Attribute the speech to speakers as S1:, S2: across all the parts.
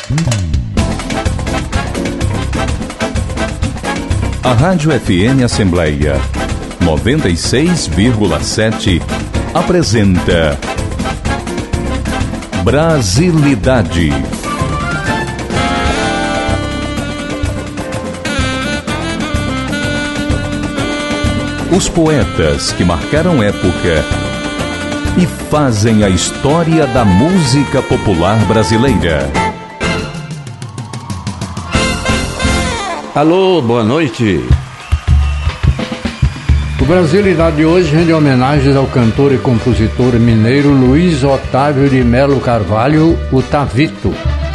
S1: A Rádio FM Assembleia 96,7 apresenta Brasilidade. Os poetas que marcaram época e fazem a história da música popular brasileira.
S2: Alô, boa noite.
S3: O Brasilidade de hoje rende homenagens ao cantor e compositor mineiro Luiz Otávio de Melo Carvalho, o Tavito.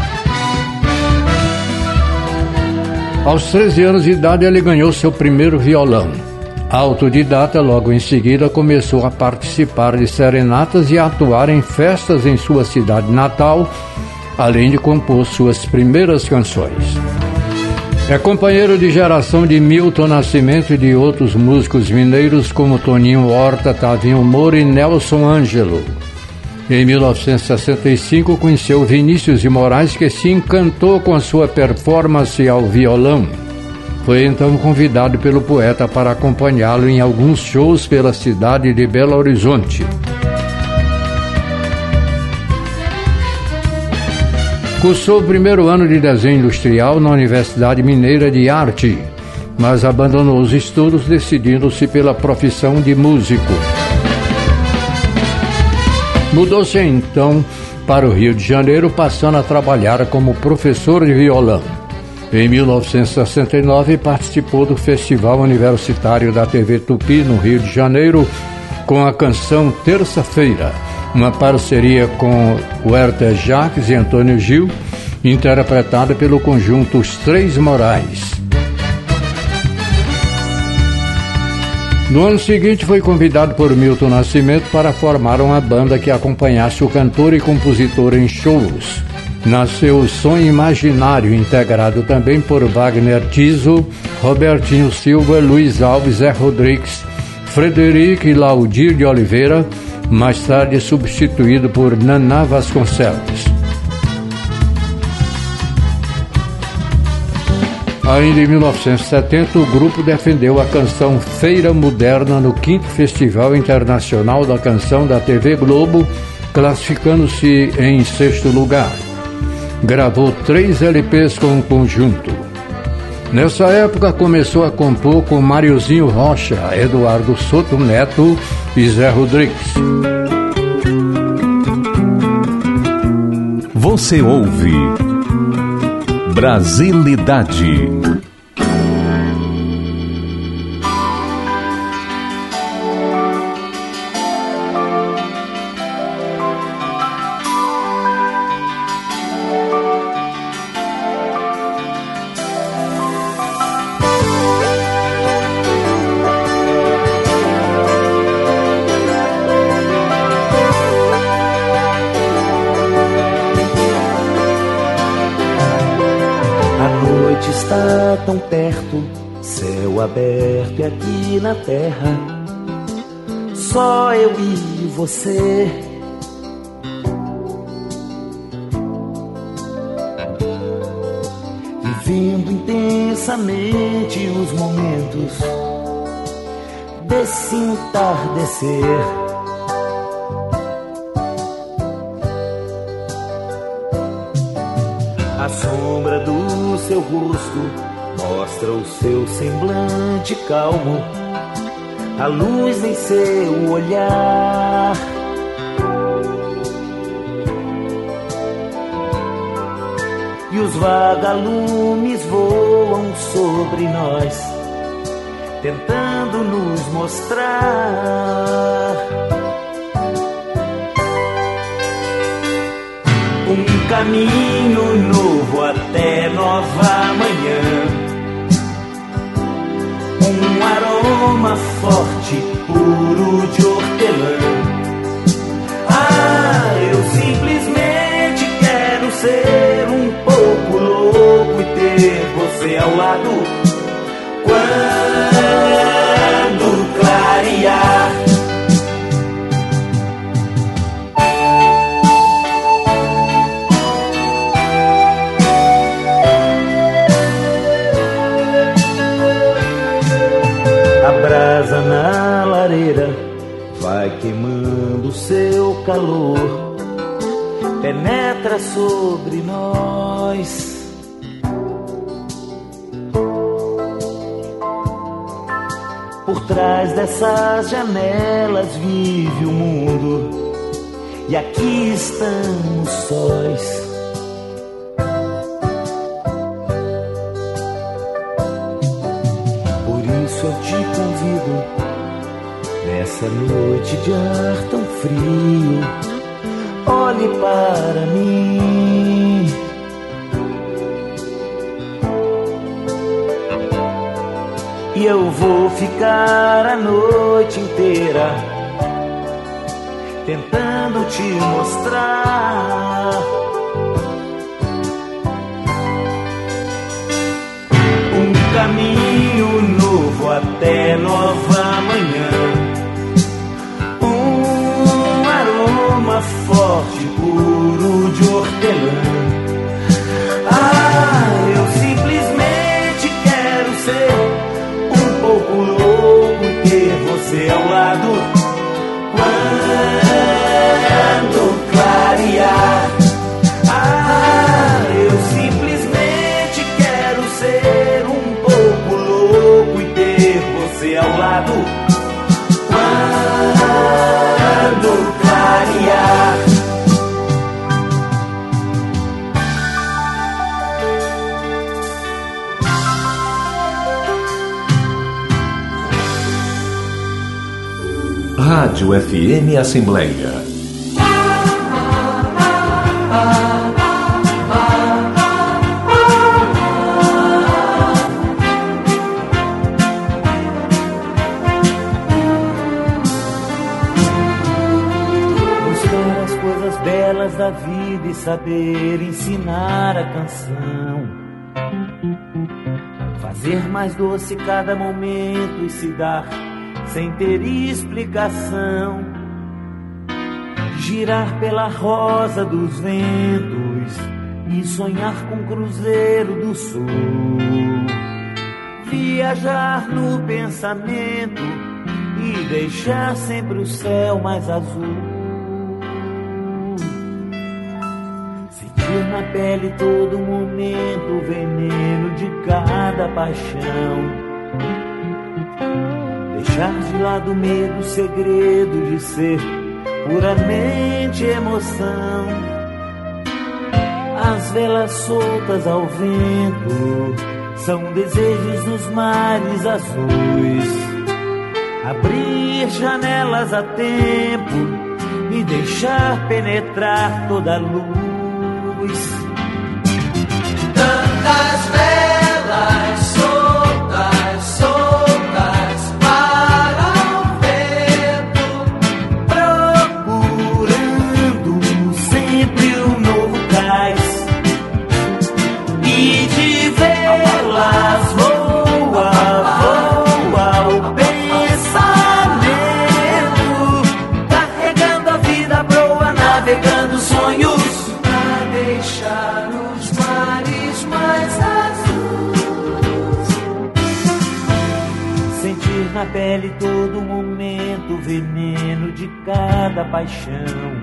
S3: Aos 13 anos de idade ele ganhou seu primeiro violão. Autodidata, logo em seguida começou a participar de serenatas e a atuar em festas em sua cidade natal, além de compor suas primeiras canções. É companheiro de geração de Milton Nascimento e de outros músicos mineiros como Toninho Horta, Tavinho Moura e Nelson Ângelo. Em 1965 conheceu Vinícius de Moraes, que se encantou com a sua performance ao violão. Foi então convidado pelo poeta para acompanhá-lo em alguns shows pela cidade de Belo Horizonte. Cursou o primeiro ano de desenho industrial na Universidade Mineira de Arte, mas abandonou os estudos decidindo-se pela profissão de músico. Mudou-se então para o Rio de Janeiro, passando a trabalhar como professor de violão. Em 1969 participou do Festival Universitário da TV Tupi, no Rio de Janeiro, com a canção Terça-feira, uma parceria com Huerta Jacques e Antônio Gil, interpretada pelo conjunto Os Três Morais. No ano seguinte foi convidado por Milton Nascimento para formar uma banda que acompanhasse o cantor e compositor em shows. Nasceu o Sonho Imaginário, integrado também por Wagner Tiso, Robertinho Silva, Luiz Alves, Zé Rodrigues, Frederico e Laudir de Oliveira, mais tarde substituído por Naná Vasconcelos. Ainda em 1970, o grupo defendeu a canção Feira Moderna no 5º Festival Internacional da Canção da TV Globo, classificando-se em 6º lugar. Gravou 3 LPs com o conjunto. Nessa época começou a compor com Mariozinho Rocha, Eduardo Soto Neto e Zé Rodrigues.
S1: Você ouve Brasilidade.
S4: Está tão perto, céu aberto e aqui na terra, só eu e você. Vivendo intensamente os momentos desse entardecer. A sombra do seu rosto mostra o seu semblante calmo, a luz em seu olhar. E os vagalumes voam sobre nós, tentando nos mostrar um caminho novo até nova manhã, um aroma forte, puro de hortelã. Ah, eu simplesmente quero ser um pouco louco e ter você ao lado quando clarear. calor penetra sobre nós. Por trás dessas janelas vive o mundo, e aqui estamos sós. Por isso eu te convido, nessa noite de ar tão frio, olhe para mim. E eu vou ficar a noite inteira tentando te mostrar um caminho novo até nova manhã, um aroma forte, puro de hortelã. Eu simplesmente quero ser um pouco louco e ter você ao lado. Quando clarear, eu simplesmente quero ser um pouco louco e ter você ao lado. Quando clarear.
S1: Rádio FM Assembleia.
S4: Buscar as coisas belas da vida e saber ensinar a canção, fazer mais doce cada momento e se dar sem ter explicação, girar pela rosa dos ventos e sonhar com o cruzeiro do sul, viajar no pensamento e deixar sempre o céu mais azul, sentir na pele todo momento o veneno de cada paixão, deixar de lado o medo, o segredo de ser puramente emoção. As velas soltas ao vento são desejos dos mares azuis. Abrir janelas a tempo e deixar penetrar toda a luz.
S2: Tantas velas soltas, soltas para o vento,
S4: procurando sempre um novo cais. E de velas voa, voa o pensamento, carregando a vida à proa, navegando sonhos
S2: pra deixar os mares mais azuis.
S4: Sentir na pele todo momento o veneno de cada paixão,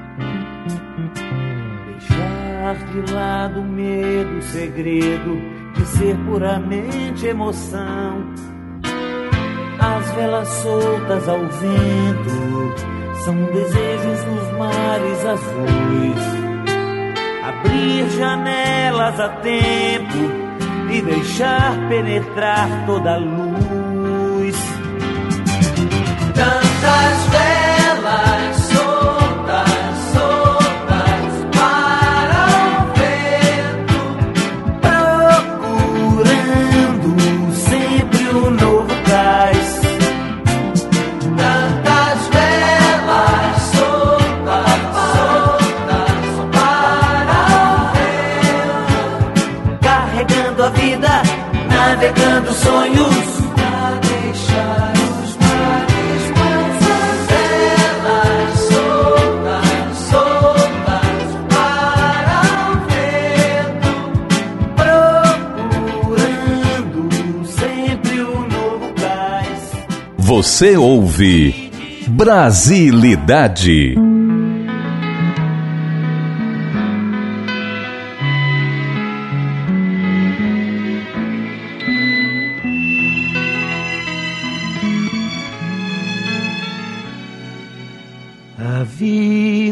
S4: deixar de lado o medo, o segredo de ser puramente emoção. As velas soltas ao vento são desejos dos mares azuis. Abrir janelas a tempo e deixar penetrar toda a luz.
S2: Tantas velas soltas, soltas para o vento,
S4: procurando sempre um novo cais.
S2: tantas velas soltas, soltas para o vento,
S4: Carregando a vida, navegando sonhos,
S2: pra deixar os mares mais azuis. Velas soltas, soltas para o vento,
S4: procurando sempre um novo cais.
S1: Você ouve Brasilidade.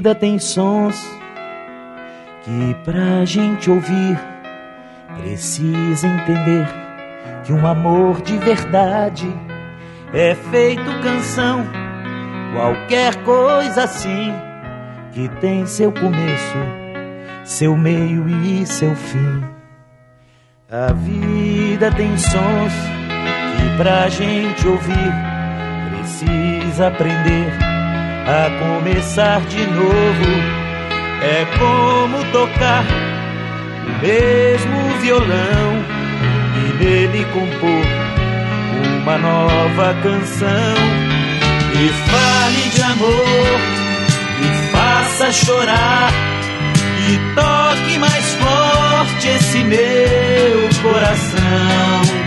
S4: vida tem sons que pra gente ouvir precisa entender que um amor de verdade é feito canção, qualquer coisa assim que tem seu começo, seu meio e seu fim. A vida tem sons que pra gente ouvir precisa aprender a começar de novo. É como tocar o mesmo violão e nele compor uma nova canção. E fale de amor, e faça chorar, e toque mais forte esse meu coração.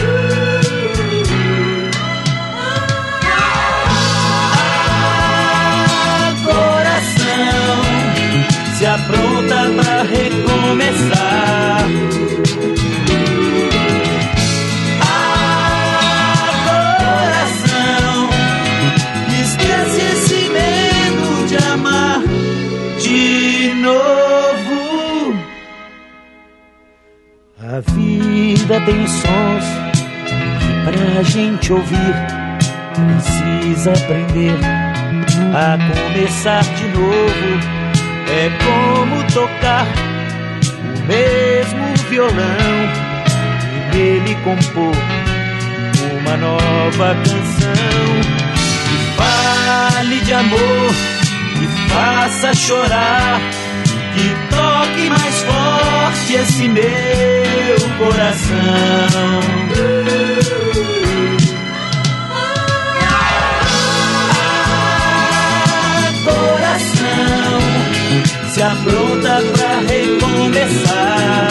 S4: Se apronta pra recomeçar. Coração, esquece esse medo de amar de novo. A vida tem sons que pra gente ouvir precisa aprender a começar de novo. É como tocar o mesmo violão e nele compor uma nova canção. E fale de amor, e faça chorar, que toque mais forte esse meu coração. Se apronta pra recomeçar.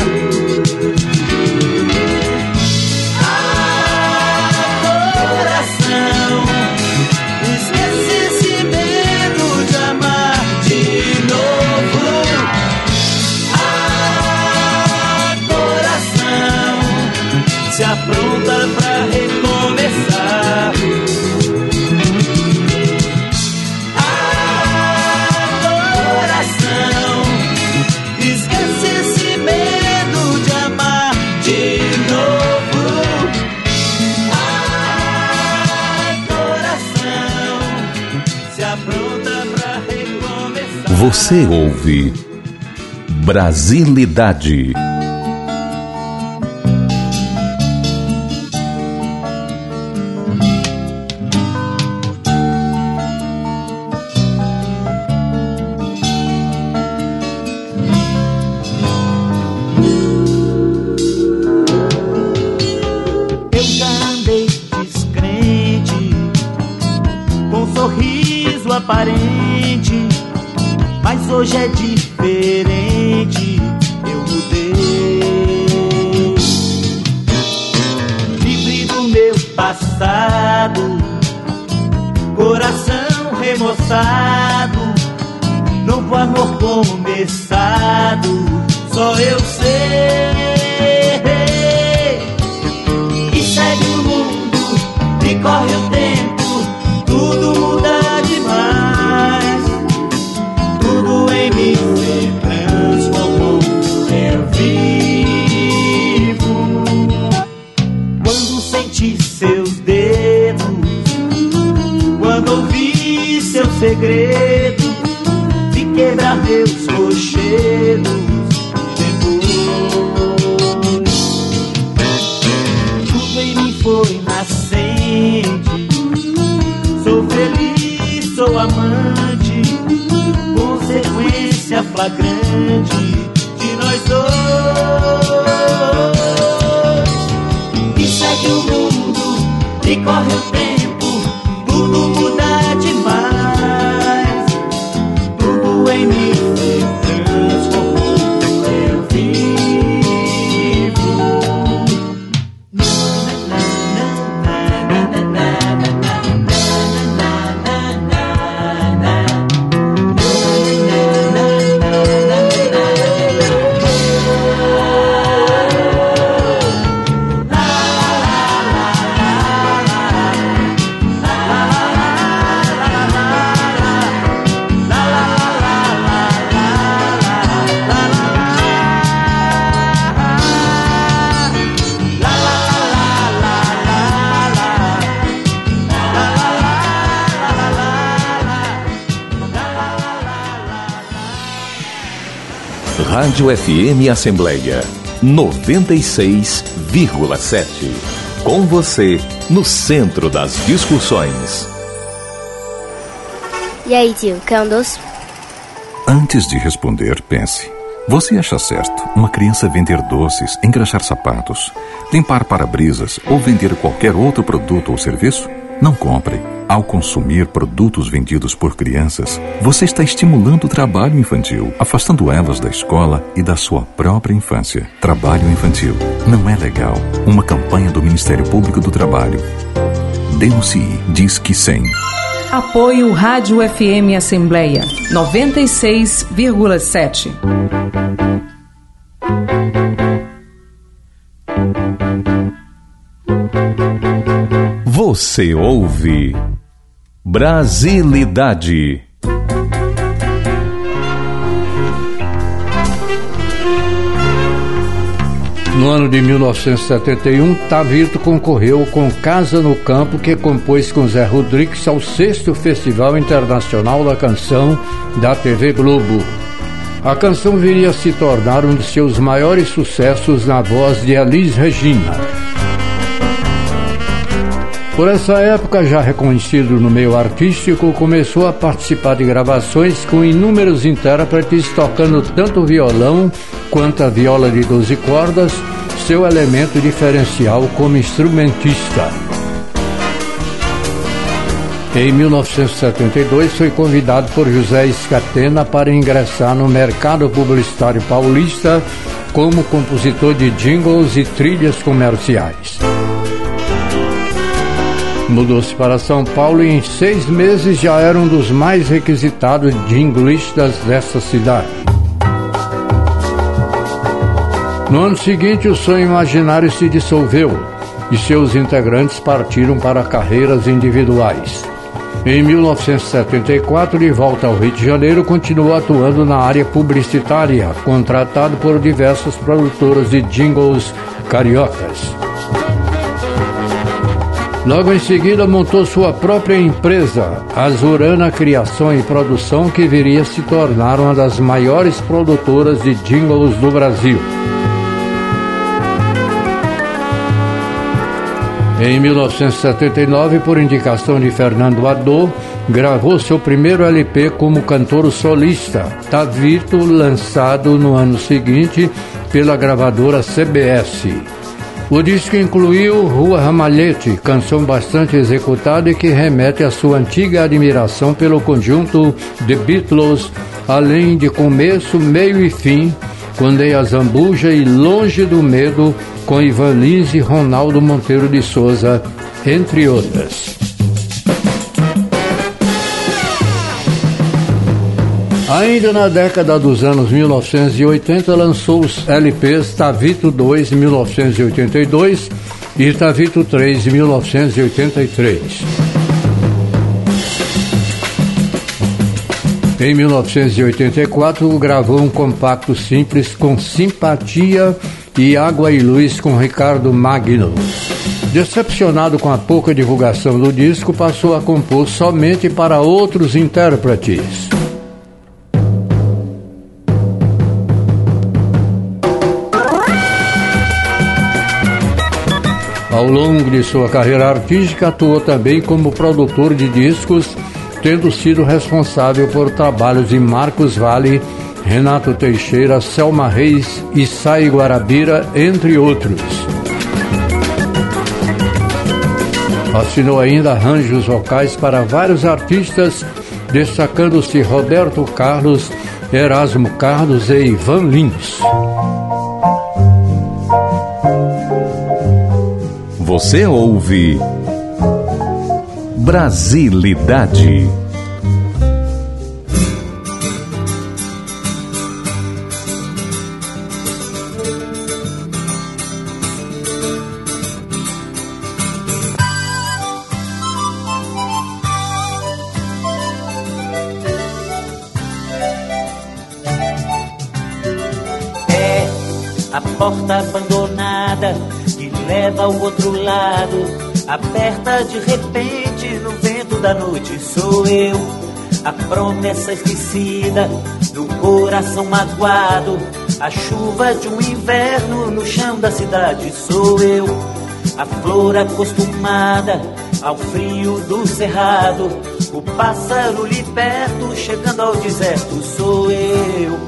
S4: Coração, esquece esse medo de amar de novo. Coração, se apronta pra recomeçar.
S1: Você ouve Brasilidade.
S4: Eu já andei descrente, com um sorriso aparente, mas hoje é diferente, eu mudei. Livre do meu passado, coração remoçado, novo amor começado, só eu sei. E segue o mundo, e corre o tempo, tudo muda demais. Tudo em mim se transformou, eu vivo. Quando senti seus dedos, quando ouvi seus segredos, de quebrar meus rochedos, tudo em mim foi nascente. Sou feliz, sou amante, consequência flagrante de nós dois. E segue o mundo, e corre o tempo, tudo muda demais. Tudo em mim se transformou, eu vivo.
S1: Rádio FM Assembleia 96,7. Com você, no centro das discussões.
S5: E aí, tio, quer um doce?
S6: Antes de responder, pense. Você acha certo uma criança vender doces, engraxar sapatos, limpar para-brisas ou vender qualquer outro produto ou serviço? Não compre. Ao consumir produtos vendidos por crianças, você está estimulando o trabalho infantil, afastando elas da escola e da sua própria infância. Trabalho infantil não é legal. Uma campanha do Ministério Público do Trabalho. Denuncie. Disque 100.
S7: Apoio Rádio FM Assembleia 96,7.
S1: Você ouve Brasilidade.
S3: No ano de 1971, Tavito concorreu com Casa no Campo, que compôs com Zé Rodrigues ao 6º Festival Internacional da Canção da TV Globo. A canção viria a se tornar um de seus maiores sucessos na voz de Elis Regina. Por essa época, já reconhecido no meio artístico, começou a participar de gravações com inúmeros intérpretes tocando tanto o violão quanto a viola de 12 cordas, seu elemento diferencial como instrumentista. Em 1972, foi convidado por José Escatena para ingressar no mercado publicitário paulista como compositor de jingles e trilhas comerciais. Mudou-se para São Paulo e em 6 meses já era um dos mais requisitados jinglistas dessa cidade. No ano seguinte, o sonho imaginário se dissolveu e seus integrantes partiram para carreiras individuais. Em 1974, de volta ao Rio de Janeiro, continuou atuando na área publicitária, contratado por diversas produtoras de jingles cariocas. Logo em seguida, montou sua própria empresa, Azurana Criação e Produção, que viria a se tornar uma das maiores produtoras de jingles do Brasil. Em 1979, por indicação de Fernando Adô, gravou seu primeiro LP como cantor solista, Tavito, lançado no ano seguinte pela gravadora CBS. O disco incluiu Rua Ramalhete, canção bastante executada e que remete à sua antiga admiração pelo conjunto The Beatles, além de Começo, Meio e Fim, Quando a Zambuja e Longe do Medo, com Ivan Lins e Ronaldo Monteiro de Souza, entre outras. Ainda na década dos anos 1980, lançou os LPs Tavito 2, 1982 e Tavito 3, 1983. Em 1984, gravou um compacto simples com Simpatia e Água e Luz com Ricardo Magno. Decepcionado com a pouca divulgação do disco, passou a compor somente para outros intérpretes. Ao longo de sua carreira artística, atuou também como produtor de discos, tendo sido responsável por trabalhos de Marcos Valle, Renato Teixeira, Selma Reis e Sai Guarabira, entre outros. Assinou ainda arranjos vocais para vários artistas, destacando-se Roberto Carlos, Erasmo Carlos e Ivan Lins.
S1: Você ouve Brasilidade.
S4: É a porta abandonada que leva ao outro lado, aberta de repente no vento da noite. Sou eu, a promessa esquecida do coração magoado, a chuva de um inverno no chão da cidade. Sou eu, a flor acostumada ao frio do cerrado, o pássaro liberto chegando ao deserto. Sou eu,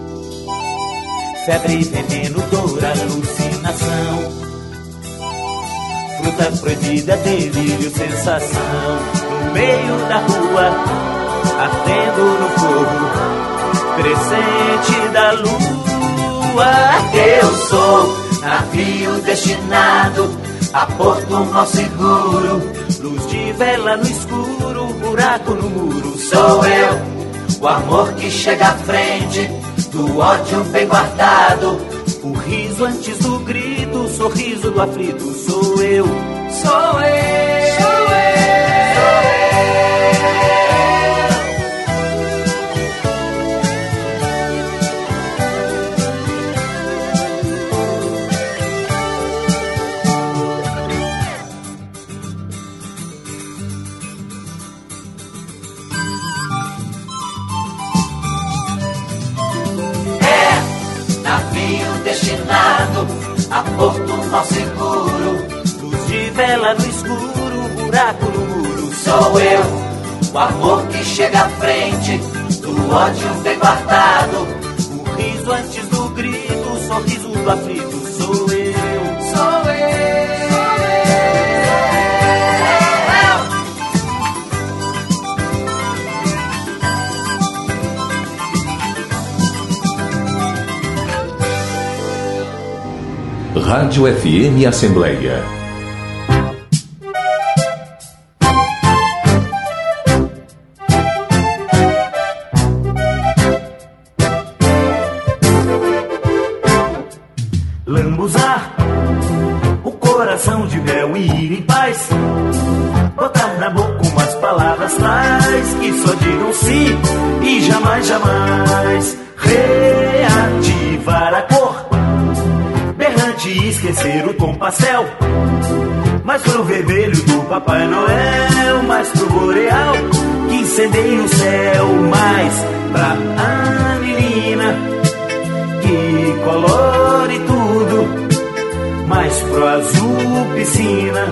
S4: febre, veneno, dor, alucinação, fruta proibida, delírio, sensação. No meio da rua, ardendo no fogo crescente da lua. Eu sou navio destinado a porto mal seguro, luz de vela no escuro, buraco no muro. Sou eu, o amor que chega à frente do ódio bem guardado, o riso antes do grito, o sorriso do aflito. Sou eu, sou eu, sou eu. Destinado a porto mal seguro, luz de vela no escuro, buraco no muro. Sou eu, o amor que chega à frente do ódio bem guardado, o riso antes do grito, o sorriso do aflito. Sou eu, sou eu.
S1: Rádio FM Assembleia.
S4: Lambuzar o coração de mel e ir em paz, botar na boca umas palavras tais que só digam sim e jamais, jamais. Reativar a cor berrante e esquecer o tom pastel, mais pro vermelho do Papai Noel, mais pro boreal que incendeia o céu, mais pra anilina que colore tudo, mais pro azul piscina,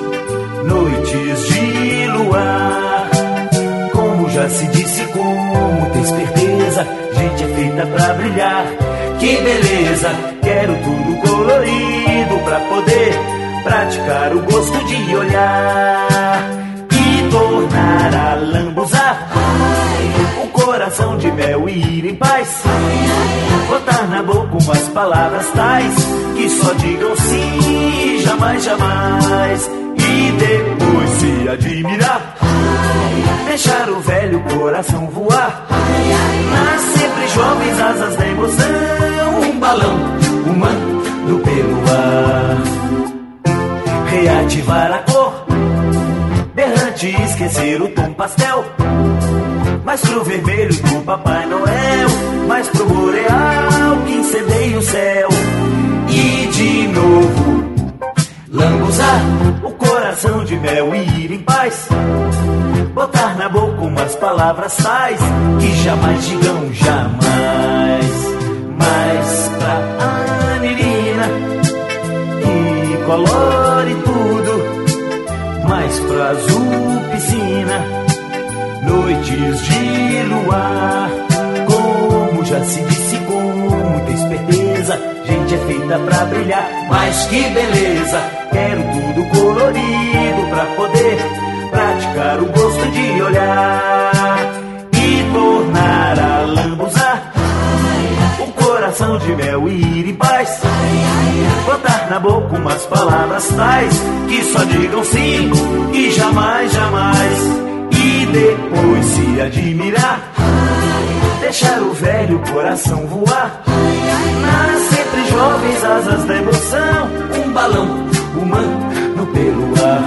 S4: noites de luar. Como já se disse com muita esperteza, gente é feita pra brilhar. Que beleza, quero tudo colorido pra poder praticar o gosto de olhar e tornar a lambuzar o coração de mel e ir em paz, botar na boca umas palavras tais que só digam sim e jamais, jamais, e depois se admirar, deixar o velho coração voar, nas sempre jovens asas da emoção, um balão humano pelo ar. Reativar a cor berrante e esquecer o tom pastel, mais pro vermelho do Papai Noel, mais pro boreal que incendeia o céu, e de novo lambuzar o coração de mel e ir em paz, botar na boca umas palavras tais que jamais digam jamais, mais pra anilina que colore tudo, mais pro azul piscina, noites de luar. Como já se disse com muita esperteza, gente é feita pra brilhar, mas que beleza, quero tudo colorido pra poder praticar o gosto de olhar e tornar a lambuzar o coração de mel e ir em paz, botar na boca umas palavras tais que só digam sim e jamais, jamais, e depois se admirar, deixar o velho coração voar, nas sempre jovens asas da emoção, um balão humano pelo ar.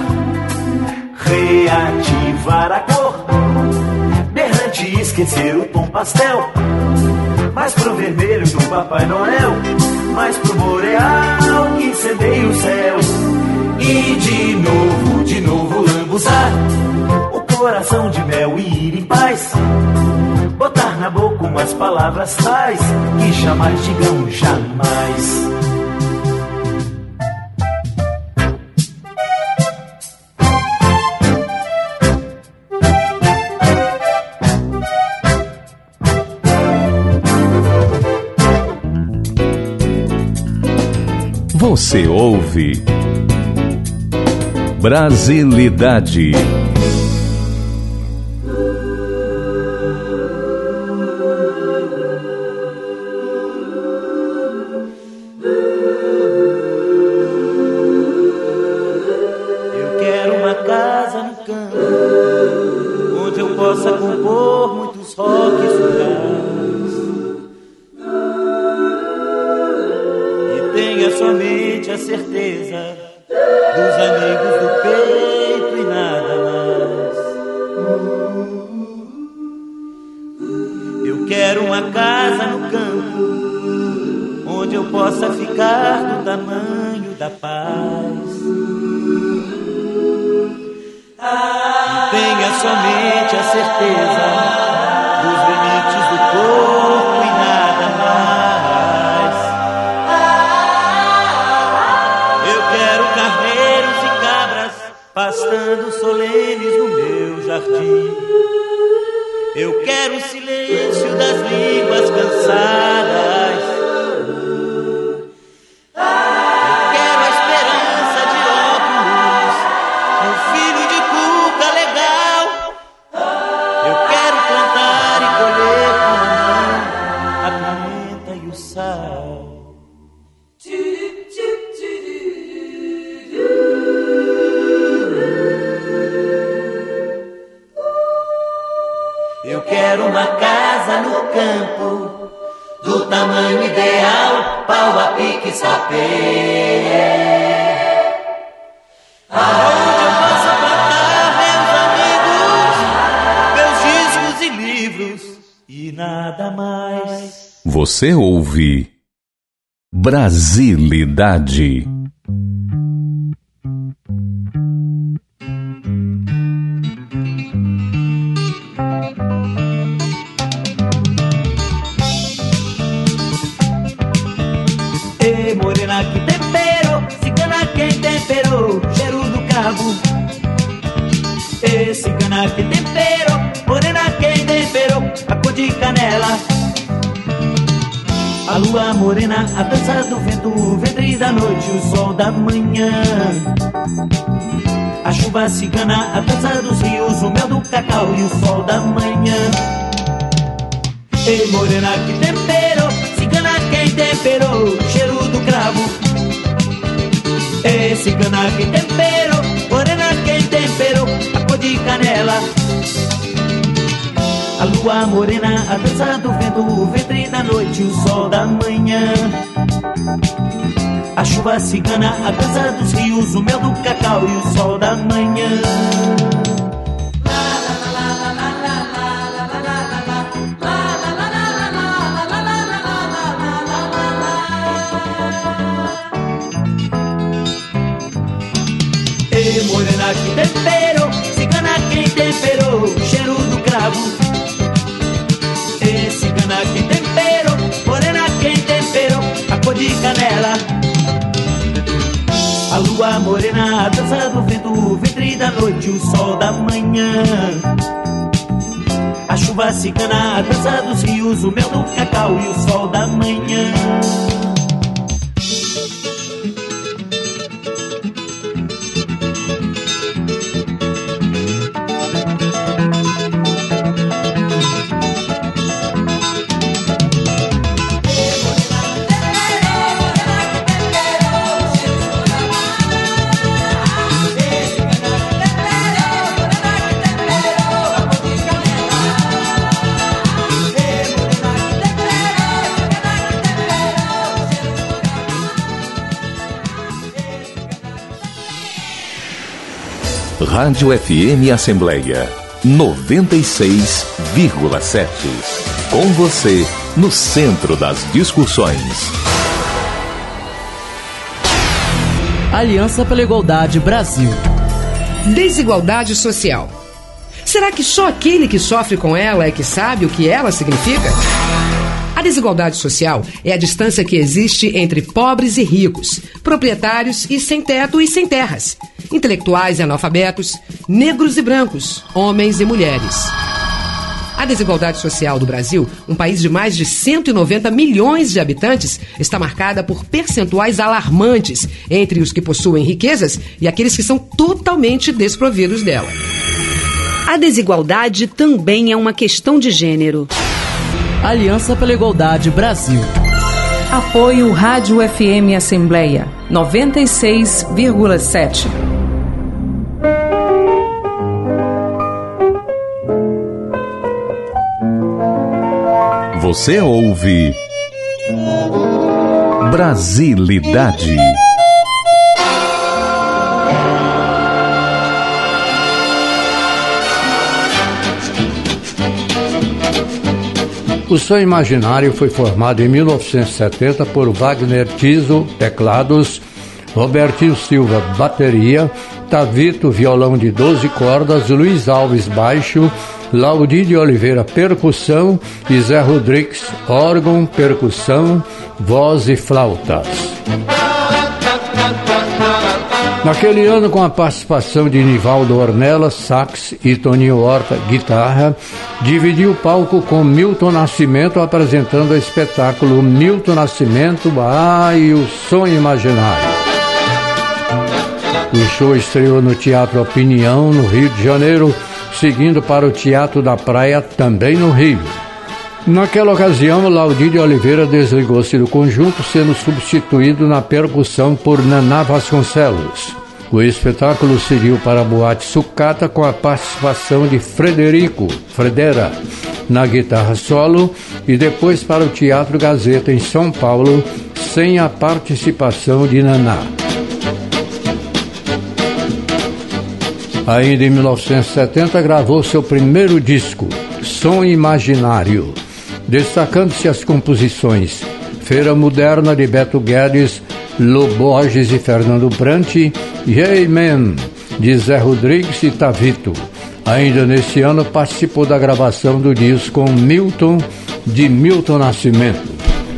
S4: Reativar a cor berrante e esquecer o tom pastel, mais pro vermelho do Papai Noel, mais pro boreal que incendeia o céu, e de novo lambuzar o coração de mel e ir em paz, botar na boca umas palavras tais que jamais digam jamais.
S1: Você ouve Brasilidade.
S4: Eu quero uma casa no campo, onde eu possa compor muitos rocks rurais, e tenha somente a certeza dos amigos do peito e nada mais. Eu quero uma casa no campo, onde eu possa ficar do tamanho da paz, e tenha somente a certeza dos limites do corpo e nada mais. Eu quero carneiros e cabras pastando solenes no meu jardim. Eu quero o silêncio das línguas cansadas. Eu quero a esperança de óculos, um filho de cuca legal. Eu quero plantar e colher com a mão a pimenta e o sal. Eu quero uma casa no campo, do tamanho ideal, pau a pique sapê, aonde eu possa plantar meus amigos, meus discos e livros e nada mais.
S1: Você ouve Brasilidade.
S4: Morena que temperou, cigana quem temperou, cheiro do cabo. Cigana que temperou, morena quem temperou, a cor de canela. A lua morena, a dança do vento, o ventre da noite, o sol da manhã. A chuva cigana, a dança dos rios, o mel do cacau e o sol da manhã. Morena que temperou, cigana quem temperou, cheiro do cravo. Cigana que temperou, morena quem temperou, a cor de canela. A lua morena, a dança do vento, o ventre da noite, o sol da manhã. A chuva cigana, a dança dos rios, o mel do cacau e o sol da manhã. Morena que temperou, cigana quem temperou, cheiro do cravo. Cigana que temperou, morena quem temperou, a cor de canela. A lua morena, a dança do vento, o ventre da noite, o sol da manhã. A chuva cigana, a dança dos rios, o mel do cacau e o sol da manhã.
S1: Rádio FM Assembleia 96,7. Com você, no centro das discussões.
S5: Aliança pela Igualdade Brasil.
S8: Desigualdade social.
S5: Será que só aquele que sofre com ela é que sabe o que ela significa? A desigualdade social é a distância que existe entre pobres e ricos, proprietários e sem teto e sem terras, intelectuais e analfabetos, negros e brancos, homens e mulheres. A desigualdade social do Brasil, um país de mais de 190 milhões de habitantes, está marcada por percentuais alarmantes entre os que possuem riquezas e aqueles que são totalmente desprovidos dela.
S8: A desigualdade também é uma questão de gênero.
S9: Aliança pela Igualdade Brasil.
S7: Apoio Rádio FM Assembleia 96,7.
S1: Você ouve Brasilidade.
S3: O Som Imaginário foi formado em 1970 por Wagner Tiso, teclados, Robertinho Silva, bateria, Tavito, violão de 12 cordas, Luiz Alves, baixo, Laudir de Oliveira, percussão e Zé Rodrigues, órgão, percussão, voz e flautas. Naquele ano, com a participação de Nivaldo Ornella, sax, e Toninho Horta, guitarra, dividiu o palco com Milton Nascimento, apresentando o espetáculo Milton Nascimento, e o Som Imaginário. O show estreou no Teatro Opinião, no Rio de Janeiro, seguindo para o Teatro da Praia, também no Rio. Naquela ocasião, Laudir de Oliveira desligou-se do conjunto, sendo substituído na percussão por Naná Vasconcelos. O espetáculo seguiu para a Boate Sucata com a participação de Fredera, na guitarra solo, e depois para o Teatro Gazeta, em São Paulo, sem a participação de Naná. Ainda em 1970, gravou seu primeiro disco, Som Imaginário, destacando-se as composições Feira Moderna, de Beto Guedes, Lô Borges e Fernando Brant, e Hey Man, de Zé Rodrigues e Tavito. Ainda nesse ano, participou da gravação do disco Milton, de Milton Nascimento.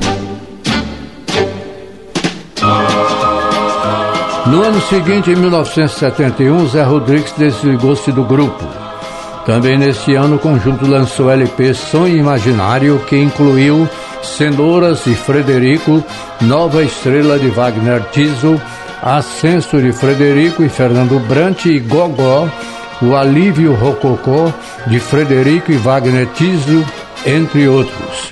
S3: No ano seguinte, em 1971, Zé Rodrigues desligou-se do grupo. Também nesse ano, o conjunto lançou o LP Som Imaginário, que incluiu Cenouras e Frederico, Nova Estrela de Wagner Tiso, Ascenso de Frederico e Fernando Brant e Gogó, O Alívio Rococó de Frederico e Wagner Tiso, entre outros.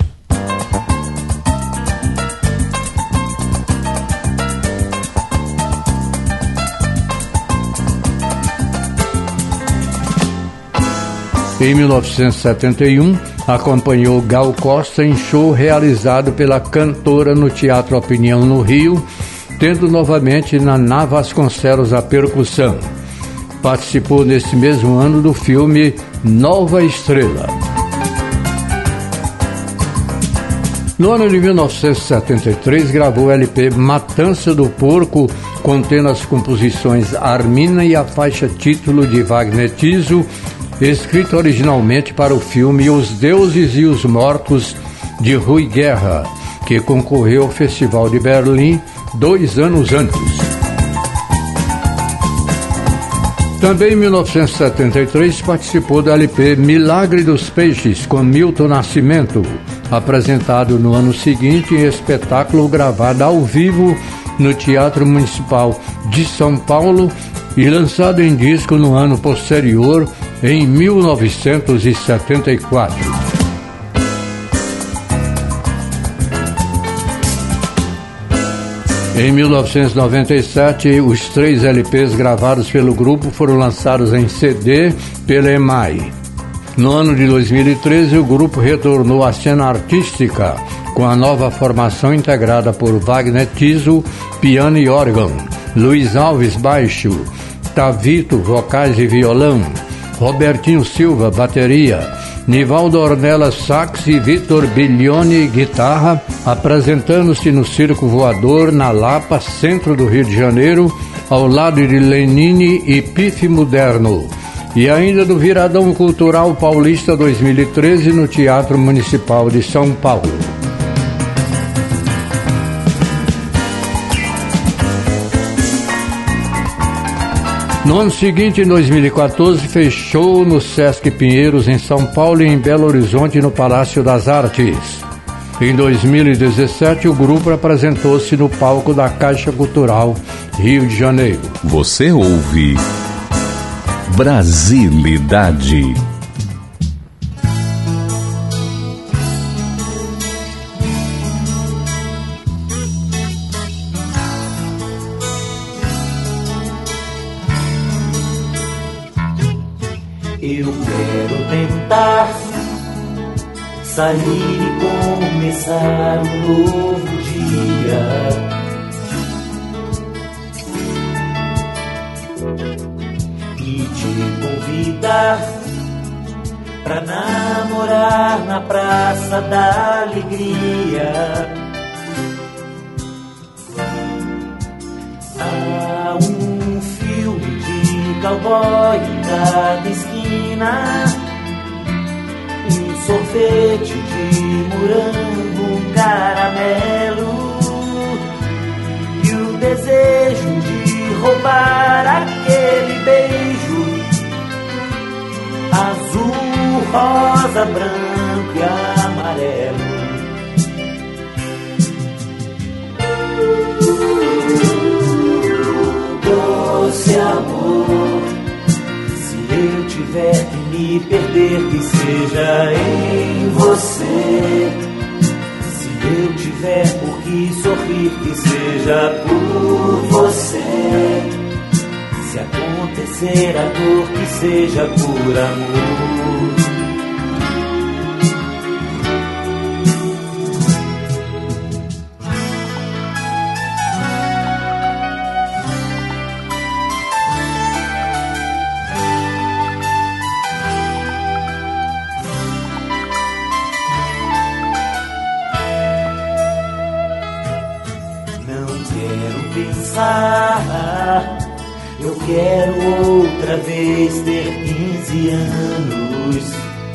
S3: Em 1971, acompanhou Gal Costa em show realizado pela cantora no Teatro Opinião, no Rio, tendo novamente Naná Vasconcelos a percussão. Participou nesse mesmo ano do filme Nova Estrela. No ano de 1973, gravou o LP Matança do Porco, contendo as composições Armina e a faixa título de Wagner Tiso, escrito originalmente para o filme Os Deuses e os Mortos, de Rui Guerra, que concorreu ao Festival de Berlim 2 anos antes. Também em 1973 participou do LP Milagre dos Peixes, com Milton Nascimento, apresentado no ano seguinte em espetáculo gravado ao vivo no Teatro Municipal de São Paulo e lançado em disco no ano posterior, em 1974. Em 1997, os 3 LPs gravados pelo grupo foram lançados em CD pela EMAI. No ano de 2013, o grupo retornou à cena artística com a nova formação integrada por Wagner Tiso, piano e órgão, Luiz Alves, baixo, Tavito, vocais e violão, Robertinho Silva, bateria, Nivaldo Ornella, sax e Vitor Bilione, guitarra, apresentando-se no Circo Voador, na Lapa, centro do Rio de Janeiro, ao lado de Lenine e Pife Moderno. E ainda do Viradão Cultural Paulista 2013 no Teatro Municipal de São Paulo. No ano seguinte, em 2014, fechou no Sesc Pinheiros, em São Paulo, e em Belo Horizonte, no Palácio das Artes. Em 2017, o grupo apresentou-se no palco da Caixa Cultural Rio de Janeiro.
S1: Você ouve Brasilidade.
S4: Eu quero tentar sair e começar um novo dia. E te convidar pra namorar na Praça da Alegria. Há um filme de cowboy em cada esquina, um sorvete de morango, um caramelo, e o desejo de roubar aquele beijo azul, rosa, branco e amarelo. Doce amor, se eu tiver que me perder, que seja em você. Se eu tiver por que sorrir, que seja por você. Se acontecer a dor, que seja por amor. Eu quero outra vez ter 15 anos.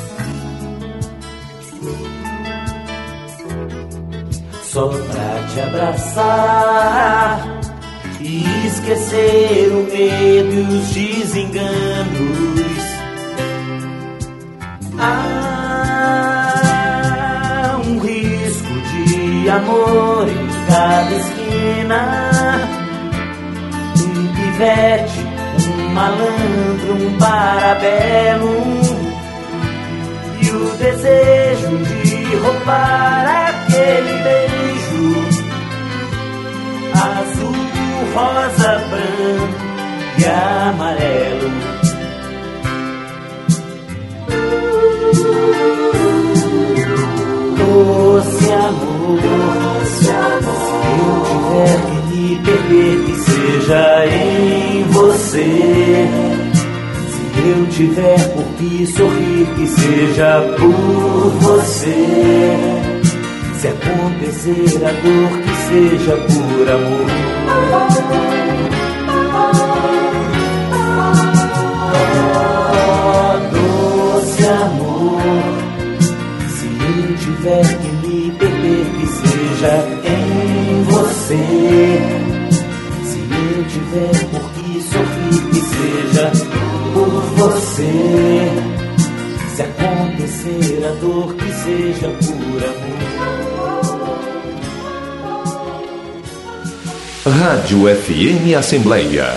S4: Só pra te abraçar e esquecer o medo e os desenganos. Há um risco de amor em cada esquina. Um malandro, um parabellum, e o desejo de roubar aquele beijo azul, rosa, branco e amarelo. Doce amor, se eu tiver que me perder, que seja em você. Se eu tiver por que sorrir, que seja por você. Se acontecer a dor, que seja por amor. Oh, doce amor, se eu tiver que me perder, que seja em você. Se eu tiver por que sorrir, que seja por você. Se acontecer a dor, que seja por amor.
S1: Rádio FM Assembleia.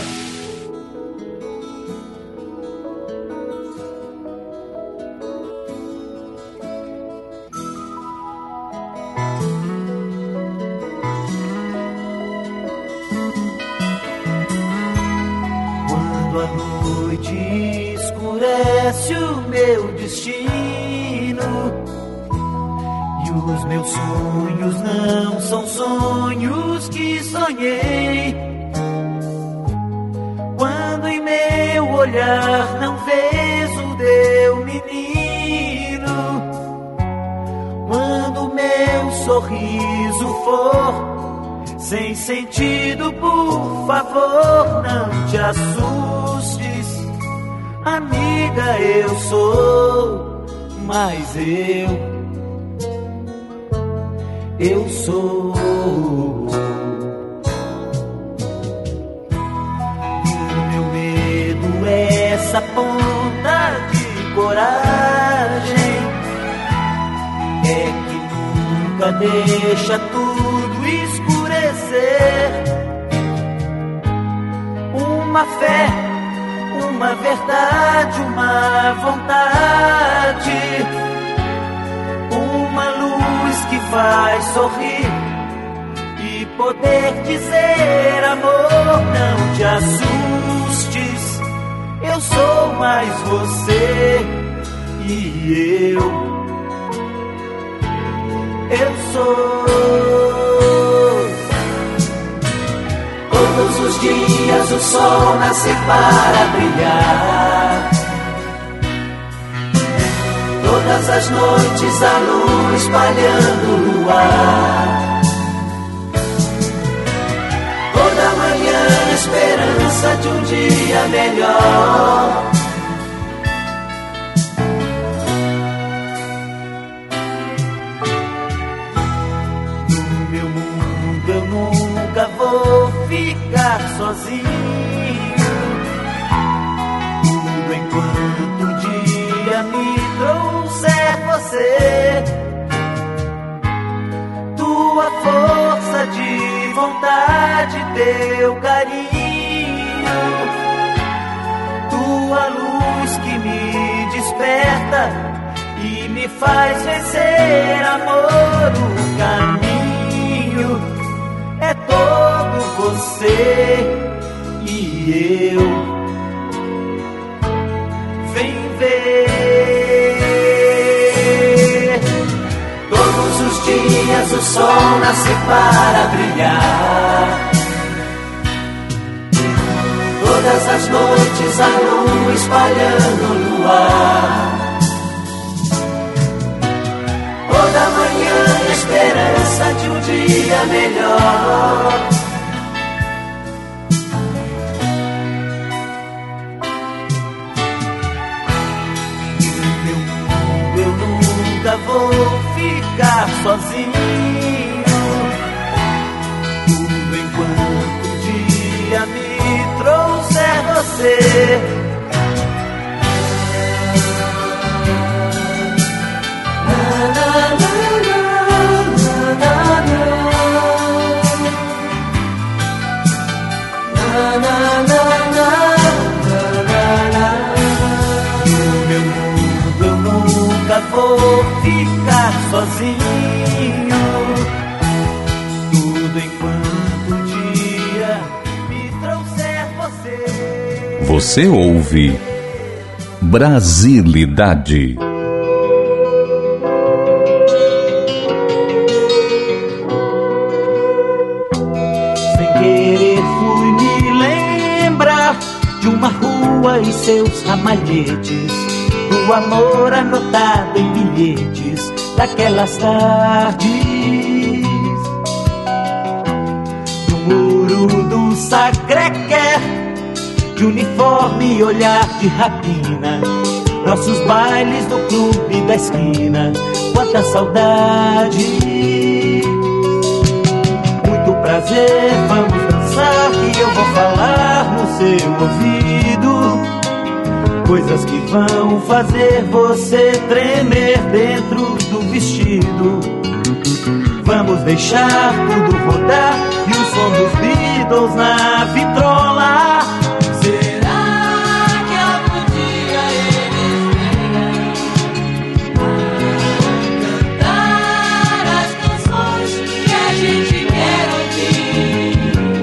S4: Quando a noite escurece o meu destino e os meus sonhos não são sonhos que sonhei. Quando em meu olhar não vês o teu menino, quando meu sorriso for sem sentido, por favor, não te assustes. amiga eu sou, mas eu sou. O meu medo é essa ponta de coragem, é que nunca deixa tudo escurecer. Uma fé, uma verdade, uma vontade, uma luz que faz sorrir e poder dizer: amor, não te assustes, eu sou mais você e eu sou. Todos os dias o sol nasce para brilhar, todas as noites a lua espalhando o ar, toda manhã a esperança de um dia melhor. No meu mundo eu nunca vou ficar sozinho, tudo enquanto o dia me trouxer você. Tua força de vontade, teu carinho, tua luz que me desperta e me faz vencer, amor. O caminho é todo você e eu. Vem ver. Todos os dias o sol nasce para brilhar, todas as noites a lua espalhando no ar, toda manhã a esperança de um dia melhor. No meu mundo eu nunca vou ficar sozinho, tudo enquanto o dia me trouxer você. No meu mundo eu nunca vou ficar sozinho, tudo enquanto o dia me trouxer você.
S1: Você ouve Brasilidade.
S4: De uma rua e seus ramalhetes, do amor anotado em bilhetes daquelas tardes, do muro do Sacré-Cœur, de uniforme e olhar de rapina, nossos bailes do clube da esquina, quanta saudade. Muito prazer, vamos dançar que eu vou falar no seu ouvido, coisas que vão fazer você tremer dentro do vestido. Vamos deixar tudo rodar e o som dos Beatles na vitrola.
S2: Será que algum dia eles vêm cantar as canções que a gente quer ouvir?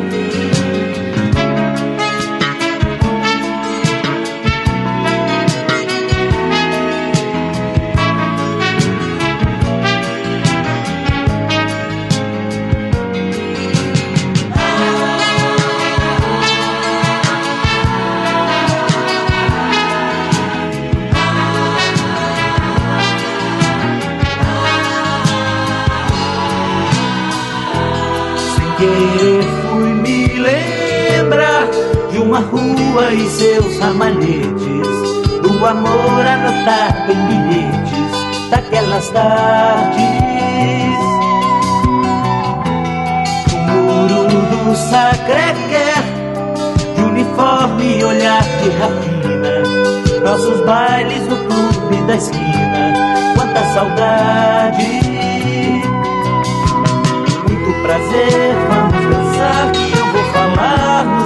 S4: Fui me lembrar de uma rua e seus ramalhetes, o amor anotado em bilhetes daquelas tardes. O muro do Sacré-Cœur, de uniforme e olhar de rapina, nossos bailes no clube da esquina, quanta saudade. Muito prazer, vamos dançar, que eu vou falar no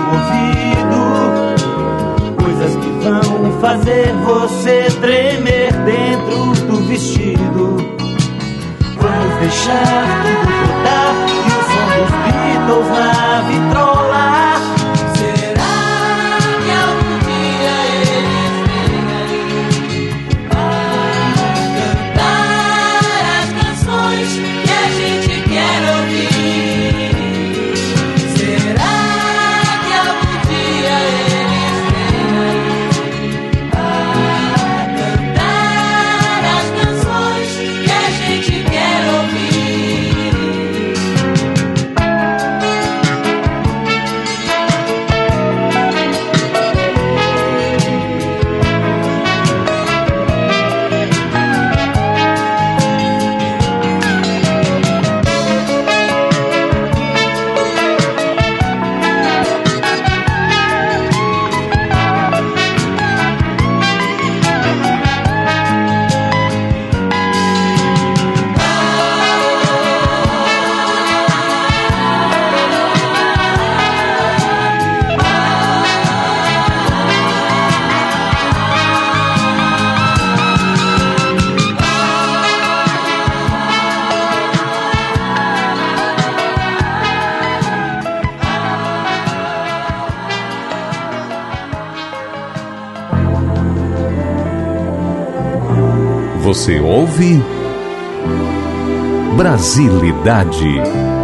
S4: seu ouvido coisas que vão fazer você tremer dentro do vestido. Vamos deixar tudo rodar e o som dos Beatles na vitrola.
S2: Será que algum dia eles vêm cantar as canções que a gente quer ouvir? Será que algum dia eles vêm cantar as canções que a gente quer ouvir?
S1: Você ouve Brasilidade.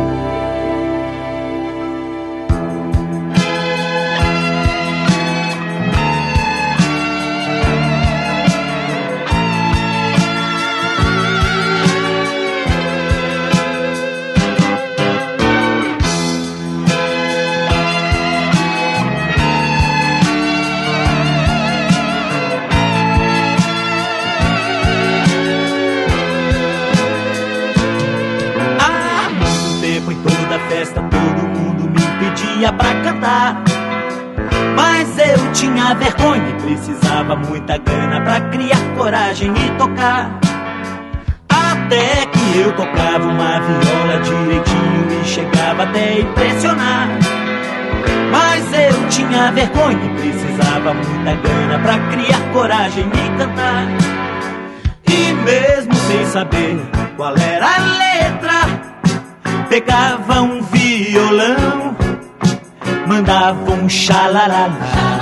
S4: Pra cantar, mas eu tinha vergonha e precisava muita grana pra criar coragem e tocar. Até que eu tocava uma viola direitinho e chegava até impressionar. Mas eu tinha vergonha e precisava muita grana pra criar coragem e cantar. E mesmo sem saber qual era a letra, pegava um violão, mandava um xalalala,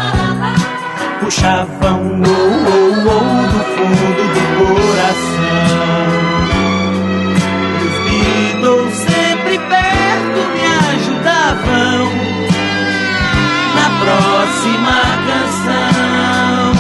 S4: puxava um oh-oh-oh do fundo do coração. Os Beatles sempre perto me ajudavam na próxima canção.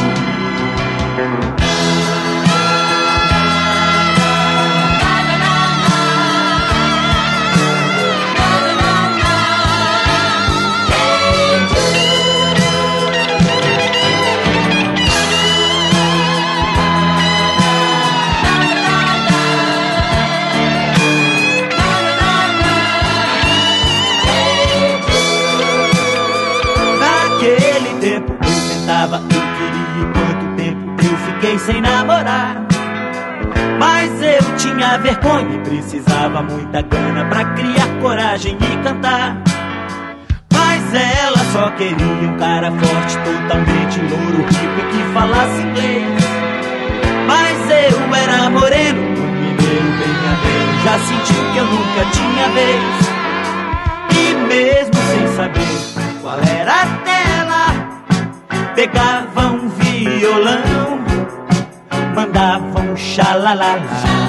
S4: Eu queria quanto tempo eu fiquei sem namorar. Mas eu tinha vergonha e precisava muita grana pra criar coragem e cantar. Mas ela só queria um cara forte, totalmente louro, rico, que falasse inglês. Mas eu era moreno, um mineiro bem aberto, já sentiu que eu nunca tinha vez. E mesmo sem saber qual era a tela, pegava um violão, mandava um xalalala,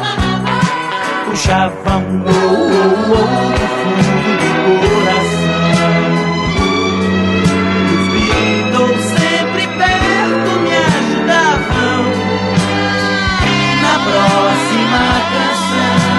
S4: puxava um oh-oh-oh do fundo do coração. Os Beatles sempre perto me ajudavam na próxima canção.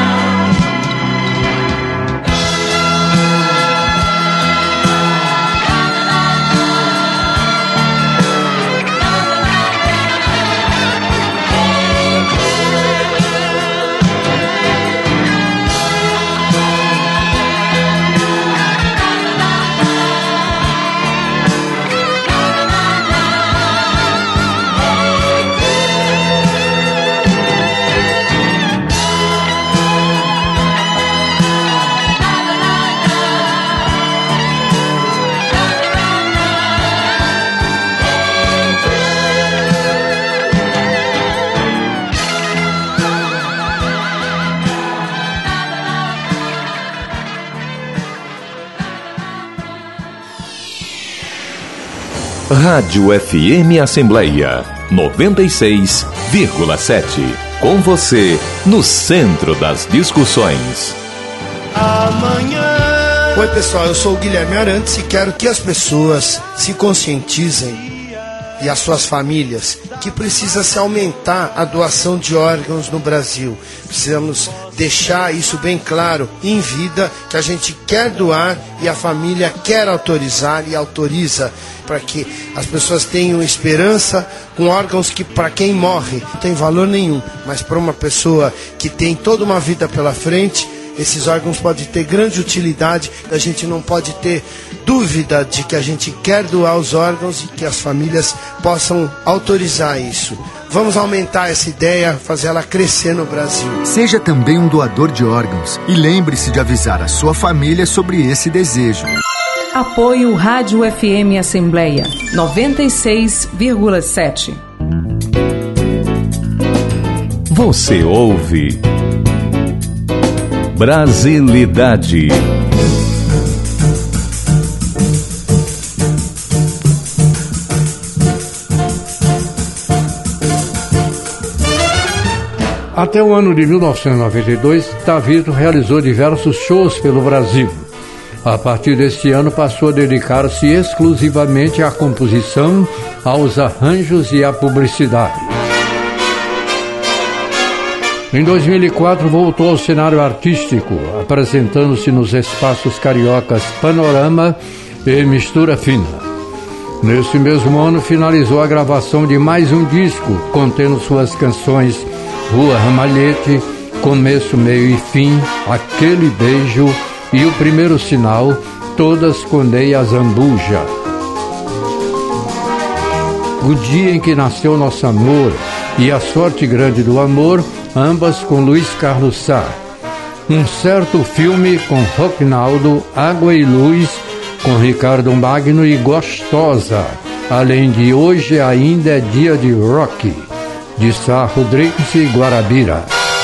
S1: Rádio FM Assembleia 96,7. Com você, no centro das discussões.
S10: Amanhã. Oi pessoal, eu sou o Guilherme Arantes e quero que as pessoas se conscientizem, e as suas famílias, que precisa se aumentar a doação de órgãos no Brasil. Precisamos deixar isso bem claro em vida, que a gente quer doar e a família quer autorizar e autoriza, para que as pessoas tenham esperança com órgãos que para quem morre não tem valor nenhum, mas para uma pessoa que tem toda uma vida pela frente, esses órgãos podem ter grande utilidade. A gente não pode ter dúvida de que a gente quer doar os órgãos e que as famílias possam autorizar isso. Vamos aumentar essa ideia, fazer ela crescer no Brasil.
S11: Seja também um doador de órgãos e lembre-se de avisar a sua família sobre esse desejo.
S7: Apoio Rádio FM Assembleia 96,7.
S1: Você ouve Brasilidade.
S3: Até o ano de 1992, Tavido realizou diversos shows pelo Brasil. A partir deste ano, passou a dedicar-se exclusivamente à composição, aos arranjos e à publicidade. Em 2004, voltou ao cenário artístico, apresentando-se nos espaços cariocas Panorama e Mistura Fina. Nesse mesmo ano, finalizou a gravação de mais um disco, contendo suas canções Rua Ramalhete, Começo, Meio e Fim, Aquele Beijo e O Primeiro Sinal, todas com Ney Azambuja. O Dia em que Nasceu Nosso Amor e A Sorte Grande do Amor, ambas com Luiz Carlos Sá. Um Certo Filme com Roquinaldo, Água e Luz com Ricardo Magno e Gostosa, além de Hoje Ainda é Dia de Rock, de Sá Rodrigues e Guarabira.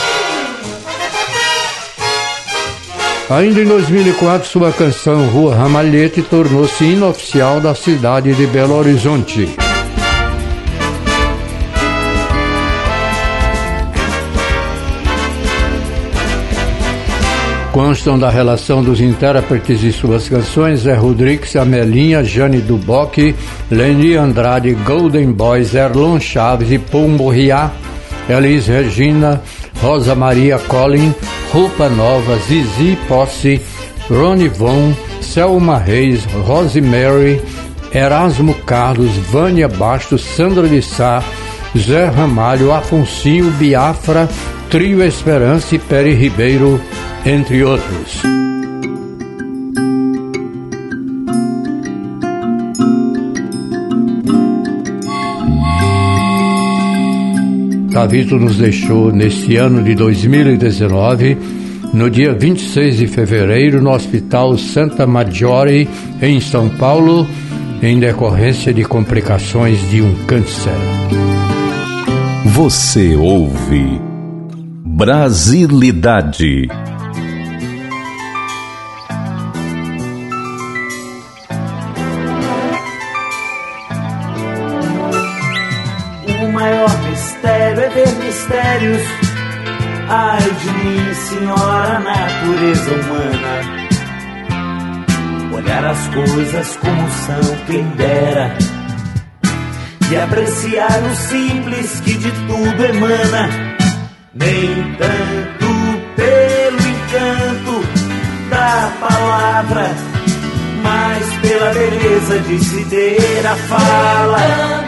S3: Ainda em 2004, sua canção Rua Ramalhete tornou-se inoficial da cidade de Belo Horizonte. Constam da relação dos intérpretes de suas canções Zé Rodrigues, Amelinha, Jane Duboc, Leni Andrade, Golden Boys, Erlon Chaves e Paul Morriá, Elis Regina, Rosa Maria Collin, Roupa Nova, Zizi Posse, Rony Von, Selma Reis, Rosemary, Erasmo Carlos, Vânia Bastos, Sandra de Sá, Zé Ramalho, Afonsinho, Biafra, Trio Esperança e Peri Ribeiro, entre outros. Tavido nos deixou neste ano de 2019, no dia 26 de fevereiro, no Hospital Santa Maggiore, em São Paulo, em decorrência de complicações de um câncer.
S1: Você ouve Brasilidade.
S4: O maior mistério é ver mistérios. Ai de mim, senhora natureza humana. Olhar as coisas como são, quem dera. E apreciar o simples que de tudo emana. Nem tanto pelo encanto da palavra, mas pela beleza de se ter a fala.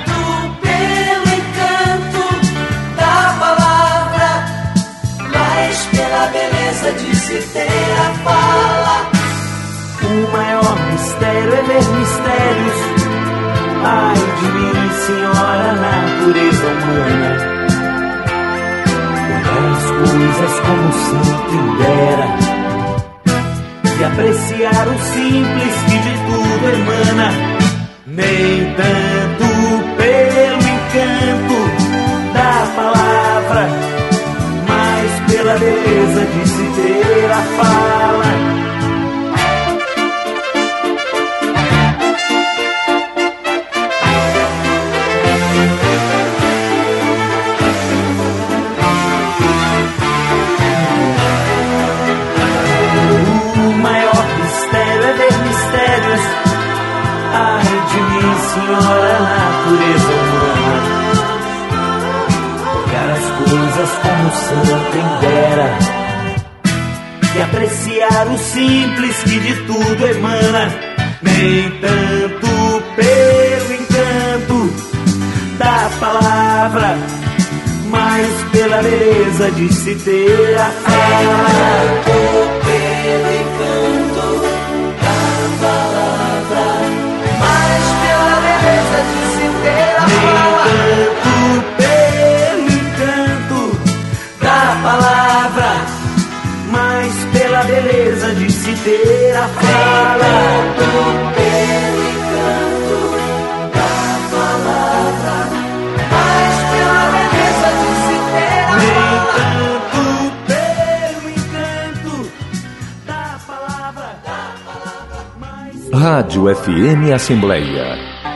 S2: Pela beleza de se ter a fala.
S4: O maior mistério é ver mistérios. Ai de mim, senhora natureza humana. Olhar as coisas como são, quem dera. E apreciar o simples que de tudo emana. Nem tanto pelo encanto da palavra, pela beleza de se ter a fala. Senhora natureza humana, olhar as coisas como são quem dera, e apreciar o simples que de tudo emana, nem tanto pelo encanto da palavra, mas pela beleza de se ter a fala. Pelo encanto da palavra, mas pela beleza de se ter a fala. Nem tanto pelo encanto da palavra, mas pela beleza de se ter a fala. Pelo encanto da palavra, mas pela beleza de se ter a fala.
S1: Rádio FM Assembleia.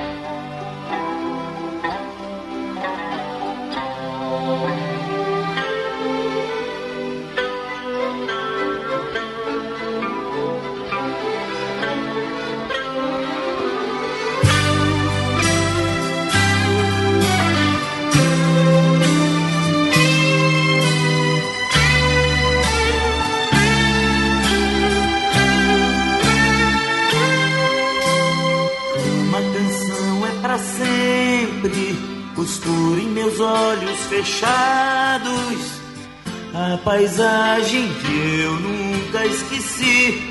S4: Costura em meus olhos fechados a paisagem que eu nunca esqueci.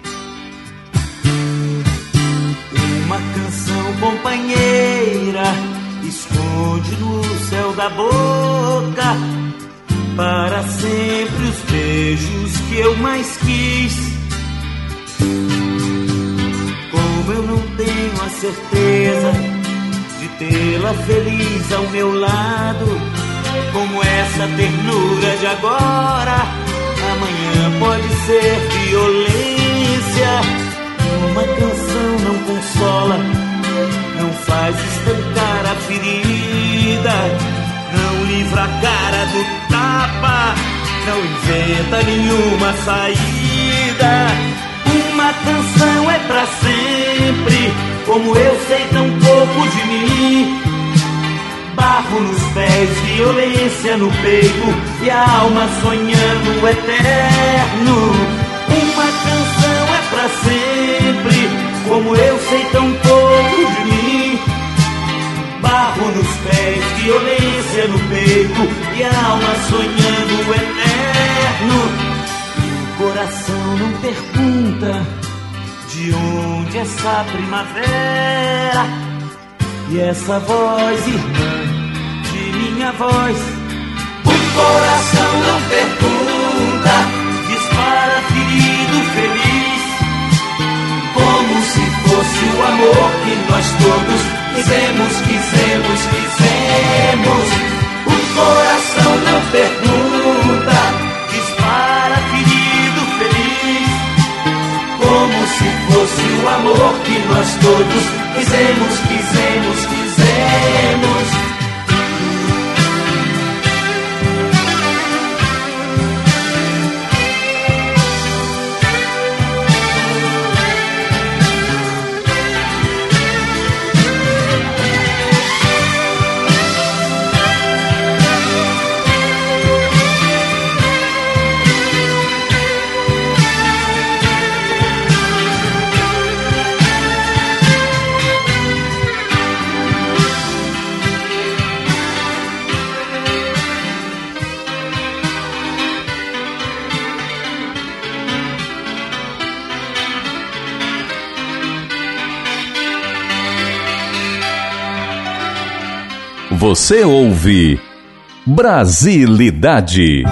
S4: Uma canção companheira esconde no céu da boca para sempre os beijos que eu mais quis. Como eu não tenho a certeza de tê-la feliz ao meu lado, como essa ternura de agora, amanhã pode ser violência. Uma canção não consola, não faz estancar a ferida, não livra a cara do tapa, não inventa nenhuma saída. Uma canção é pra sempre, como eu sei tão pouco de mim. Barro nos pés, violência no peito e a alma sonhando o eterno. Uma canção é pra sempre, como eu sei tão pouco de mim. Barro nos pés, violência no peito e a alma sonhando o eterno. O coração não pergunta de onde essa primavera, e essa voz, irmã de minha voz. O coração não pergunta, dispara ferido feliz, como se fosse o amor que nós todos quisemos. O coração não pergunta, dispara ferido feliz, como se fosse o amor que nós todos quisemos.
S1: Você ouve Brasilidade.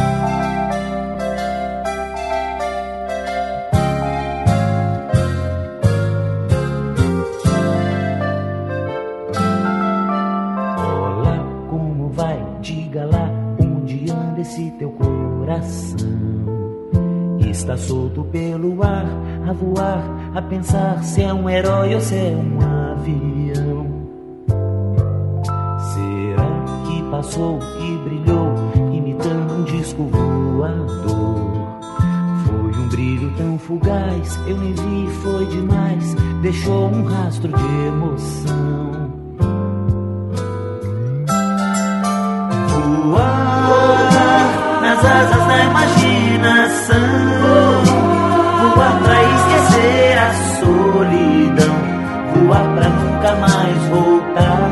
S4: Olá, como vai? Diga lá onde anda esse teu coração. Está solto pelo ar, a voar, a pensar se é um herói ou se é um avião. Passou e brilhou, imitando um disco voador. Foi um brilho tão fugaz, eu nem vi, foi demais. Deixou um rastro de emoção. nas asas da imaginação, voar pra esquecer a solidão, voar pra nunca mais voltar.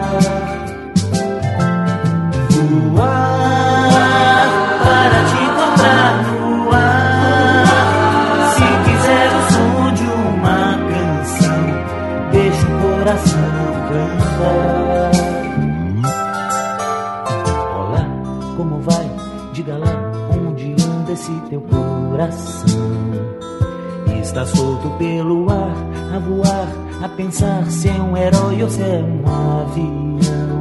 S4: Voar para te encontrar no ar. Se quiser o som de uma canção, deixa o coração cantar. Olá, como vai? Diga lá onde anda esse teu coração. Está solto pelo ar, a voar, a pensar se é um herói ou se é um avião.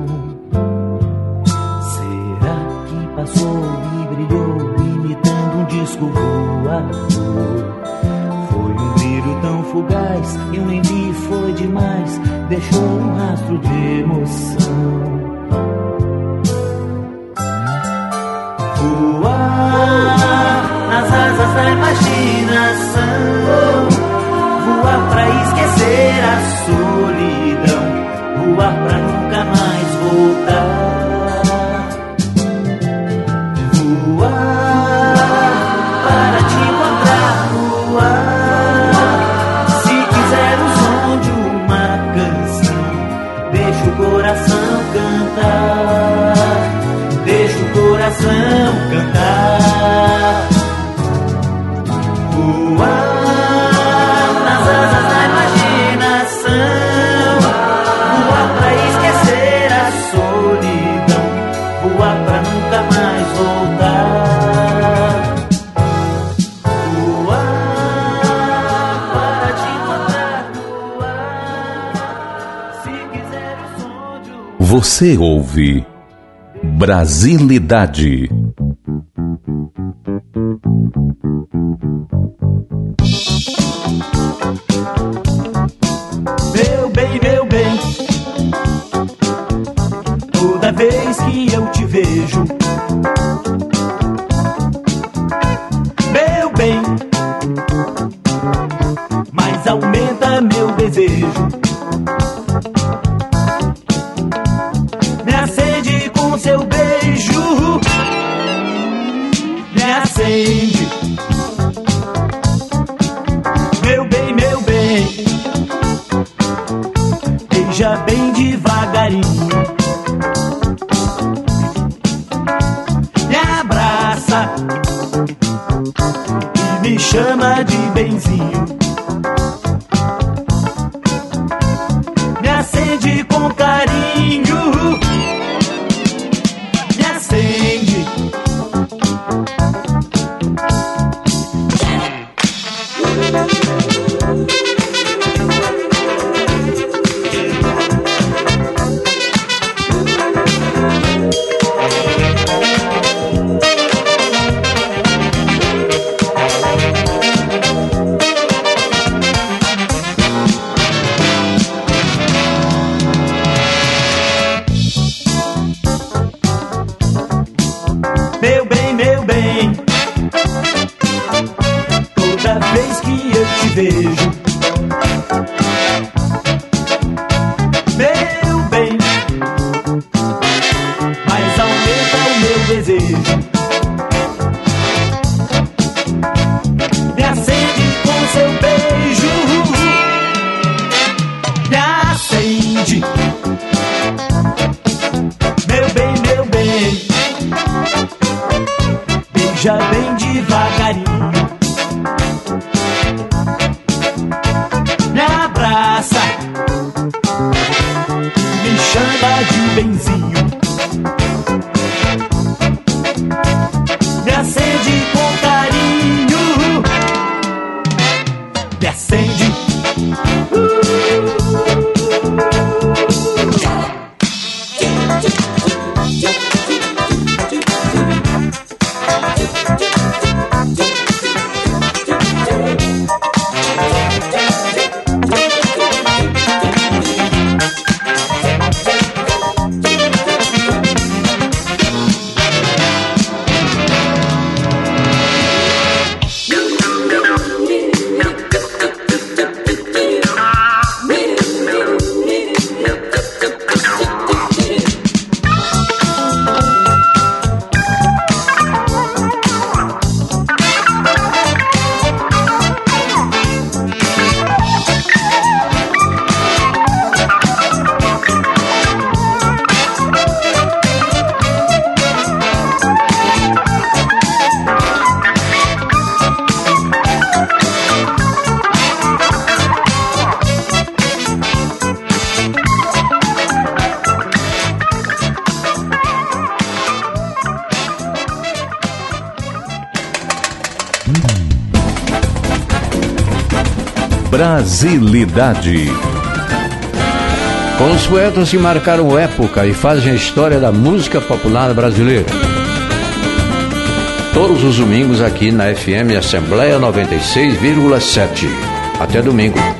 S4: Será que passou e brilhou imitando um disco voador? Foi um brilho tão fugaz, eu nem vi, foi demais, deixou um rastro de emoção. Voar nas asas da imaginação, voar pra esquecer a solidão, voar pra nunca mais voltar. Voar para te encontrar no ar. Se quiser o som de uma canção, deixa o coração cantar, deixa o coração cantar. Voar nas asas da imaginação, voar pra esquecer a solidão, voar pra nunca mais voltar. Voar para te encontrar no ar. Se quiser o som de um...
S1: Você ouve Brasilidade.
S4: Meu bem, toda vez que eu te vejo, meu bem, mais aumenta meu desejo. Me acende com seu beijo, me acende. Meu bem, beija bem devagarinho, me abraça e me chama de benzinho. Me acende com carinho, me acende. Meu bem, toda vez que eu te vejo, meu bem, mais aumenta o meu desejo. Me acende com seu beijo, me acende. Meu bem, beija bem devagarinho, me abraça, me chama de benzinho. Me acende com carinho, me acende.
S1: Brasilidade.
S3: Com os poetas que marcaram época e fazem a história da música popular brasileira. Todos os domingos aqui na FM Assembleia 96,7. Até domingo.